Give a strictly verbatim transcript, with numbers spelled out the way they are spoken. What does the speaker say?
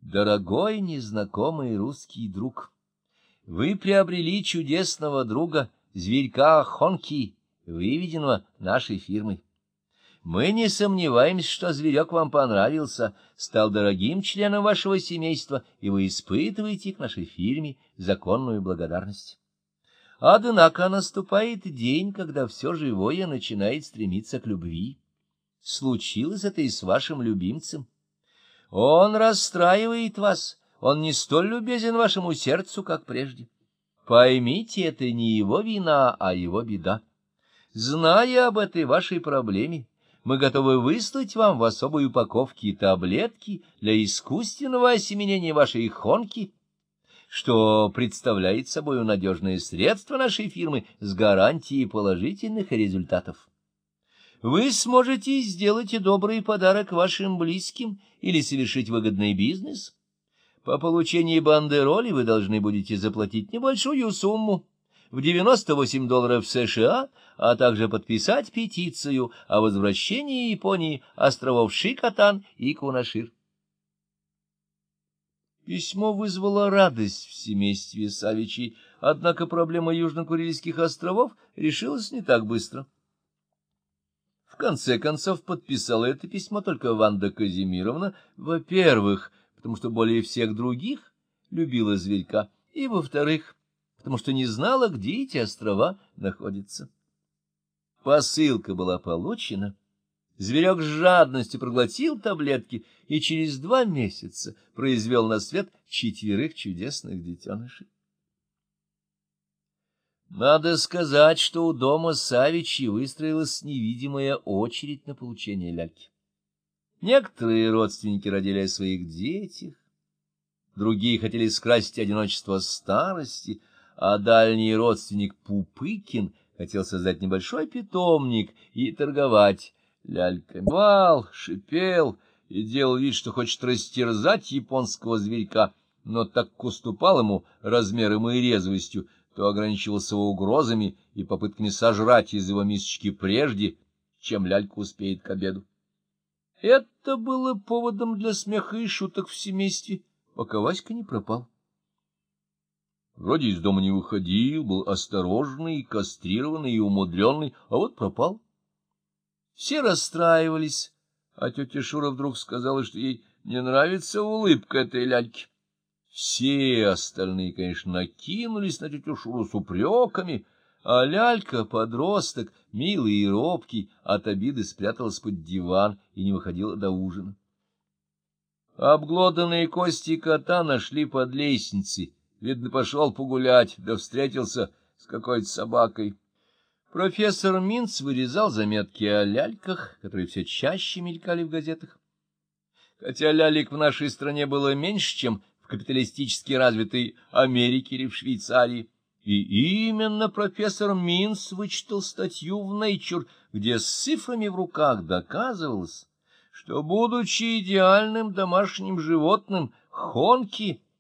Дорогой незнакомый русский друг, вы приобрели чудесного друга, зверька Хонки, выведенного нашей фирмой. Мы не сомневаемся, что зверек вам понравился, стал дорогим членом вашего семейства, и вы испытываете к нашей фирме законную благодарность. Однако наступает день, когда все живое начинает стремиться к любви. Случилось это и с вашим любимцем. Он расстраивает вас, он не столь любезен вашему сердцу, как прежде. Поймите, это не его вина, а его беда. Зная об этой вашей проблеме, мы готовы выслать вам в особой упаковке таблетки для искусственного осеменения вашей хонки, что представляет собой надежное средство нашей фирмы с гарантией положительных результатов. Вы сможете сделать добрый подарок вашим близким или совершить выгодный бизнес. По получении бандероли вы должны будете заплатить небольшую сумму в девяносто восемь долларов США, а также подписать петицию о возвращении Японии островов Шикотан и Кунашир. Письмо вызвало радость в семействе Савичей, однако проблема Южно-Курильских островов решилась не так быстро. В конце концов, подписала это письмо только Ванда Казимировна, во-первых, потому что более всех других любила зверька, и, во-вторых, потому что не знала, где эти острова находятся. Посылка была получена, зверек с жадностью проглотил таблетки и через два месяца произвел на свет четверых чудесных детенышей. Надо сказать, что у дома Савичей выстроилась невидимая очередь на получение ляльки. Некоторые родственники родили о своих детях, другие хотели скрасить одиночество старости, а дальний родственник Пупыкин хотел создать небольшой питомник и торговать ляльками. Вал, шипел и делал вид, что хочет растерзать японского зверька, но так как уступал ему размером и резвостью, то ограничивался угрозами и попытками сожрать из его мисочки прежде, чем лялька успеет к обеду. Это было поводом для смеха и шуток в семействе, пока Васька не пропал. Вроде из дома не выходил, был осторожный, кастрированный и умудренный, а вот пропал. Все расстраивались, а тетя Шура вдруг сказала, что ей не нравится улыбка этой ляльки. Все остальные, конечно, накинулись на тетю Шуру с упреками, а лялька, подросток, милый и робкий, от обиды спряталась под диван и не выходила до ужина. Обглоданные кости кота нашли под лестницей. Видно, пошел погулять, да встретился с какой-то собакой. Профессор Минц вырезал заметки о ляльках, которые все чаще мелькали в газетах. Хотя лялек в нашей стране было меньше, чем в капиталистически развитой Америке или в Швейцарии. И именно профессор Минц вычитал статью в Nature, где с цифрами в руках доказывалось, что, будучи идеальным домашним животным, хонки